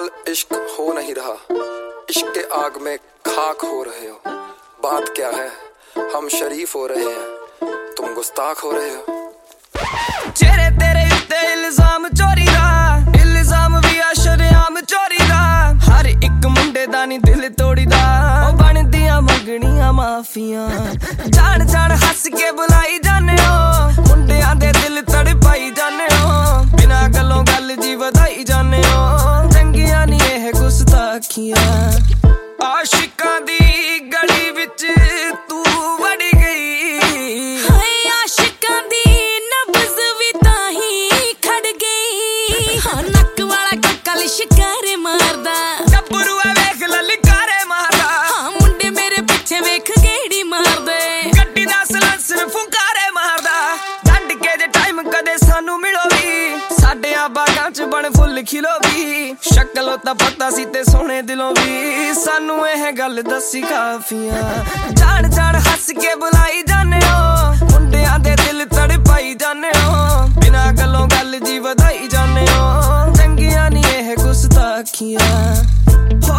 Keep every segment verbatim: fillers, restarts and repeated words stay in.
फिलहाल इश्क हो नहीं रहा, इश्क के आग में खाक हो रहे हो। बात क्या है, हम शरीफ हो रहे हैं, तुम गुस्ताख हो रहे हो। चेहरे तेरे उत्ते इल्जाम चोरी दा, इल्जाम भी आ शरेआम चोरी दा। हर एक मुंडे दा नी दिल तोड़ी दा, ओ बनदियां मंगणियां माफियां। जान जान हस के बुलाई जाने हो, मुंडियां दे दिल तड़पाई जाने हो। बिना गल्लों गल जी वधाई जाने हो, चंगियां नी एह गुस्ताखियां। आशिकां दी गली विच तू वड़ गई, हाय आशिकां दी नब्ज़ भी ताही खड़ गई। हाँ नक वाला कल शिकारे मारदा, गब्बरू वेख ललकारे मारदा। हाँ मुंडे मेरे पिछे वेख गेड़ी मारदे, गड्डी दा सलंसर फुंकारे मारदा। छड्ड के जे टाइम कदे सानू मिलो भी, साडे आ बागां च बण फुੱਲ खिलो भी। शक्लों ता पता सी ते सोहणे दिलों भी, सानू एह गल दसी काफियां। जान जान हस के बुलाई जाने हो, मुंडियां दे दिल तड़पाई जाने हो। बिना गल्लों गल जी वधाई जाने हो, चंगियां नी एह गुस्ताखियां। हो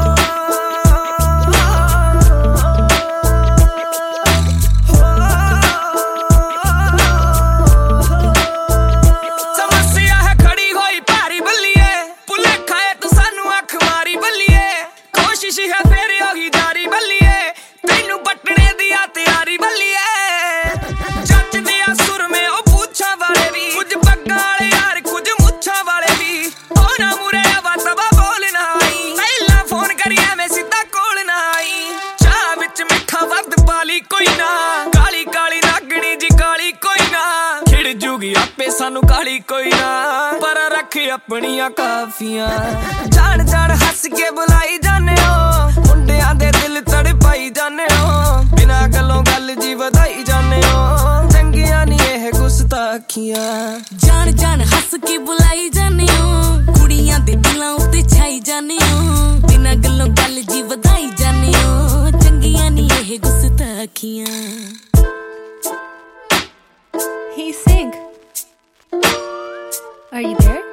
है फेर होगी जारी बल्लिए, तेनू पटने दिया तैयारी बल्लिए। जच दिया सुर में ओ पूछा वाले भी, कुछ पग्गा वाले यार कुछ मुच्छा वाले भी। ओ ना मुरे आवा तबा बोलना आई, पहला फोन करिए मैं सीधा कोल ना आई। चाह विच मिठा वध पाली कोई ना, काली काली नागणी जी काली कोई ना। खिड़ जूगी आपे सानू काली कोई ना, पर रख अपनियां काफियां। जान जान हस के बुलाई जाने हो, मुंडियां दे दिल तड़पाई जाने हो। बिना गल्लों गल जी वधाई जाने हो, चंगियां नी एह गुस्ताखियां। जान जान हस के बुलाई जाने हो, कुड़ियां दे दिलां उत्ते छाई जाने हो। बिना गल्लों गल जी वधाई जाने हो, चंगियां नी एह गुस्ताखियां। Hey Sig, are you there?